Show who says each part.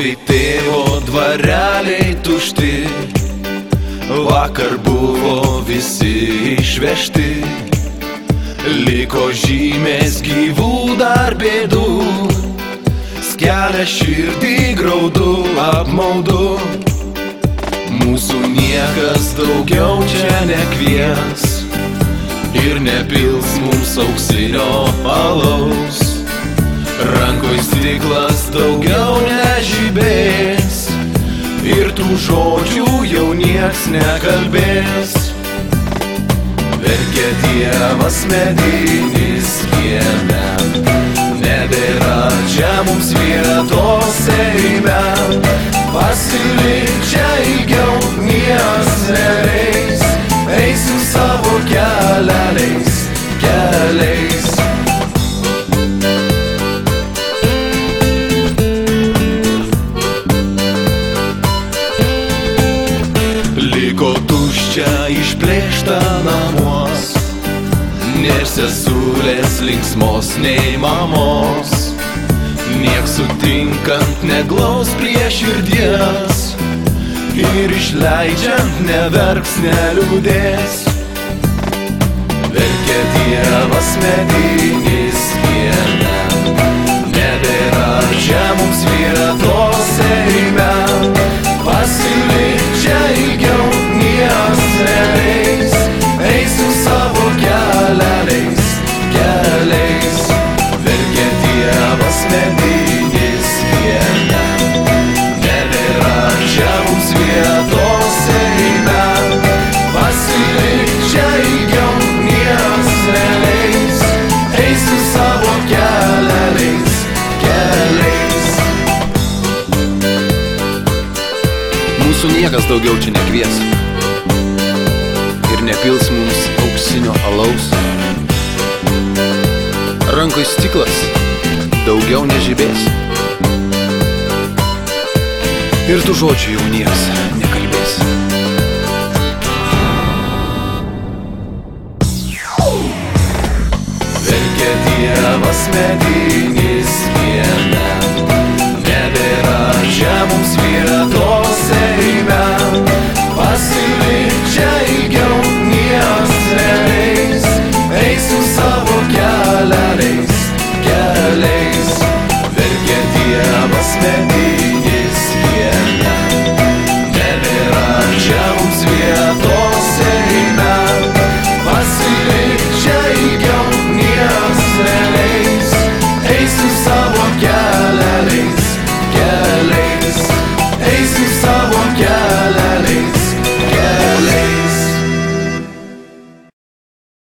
Speaker 1: Stovi tėvo dvareliai tušti, vakar buvo visi išvežti, liko žymės gyvų dar bėdų, skelia širdį graudu apmaudu. Mūsų niekas daugiau čia nekvies ir nepils mums auksinio alaus. Rankoj stiklas daugiau nežibės ir tų žodžių jau nieks nekalbės. Verkia Dievas medinis kieme, nebėra čia mums vietos Seime. Pasilik čia ilgiau nieks neleis, eisim savo keliais. Liko tuščia išplėšta namuos, nėr sesulės linksmos nei mamos. Nieks sutinkant neglaus prie širdies ir išleidžiant neverks, neliūdės. Verkia Dievas medinis kieme, nebėra čia mums vietos Seime. Pasilik čia ilgiau nieks neleis, eisim savo keliais. Verkia Dievas medinis kieme, nebėra čia mums vietos Seime. Pasilik čia ilgiau nieks neleis, eisim savo keliais. Mūsų niekas daugiau čia nekvies ir nepils mums auksinio alaus. Rankoj stiklas daugiau nežibės ir tų žodžių jau nieks nekalbės. Verkia Dievas medinis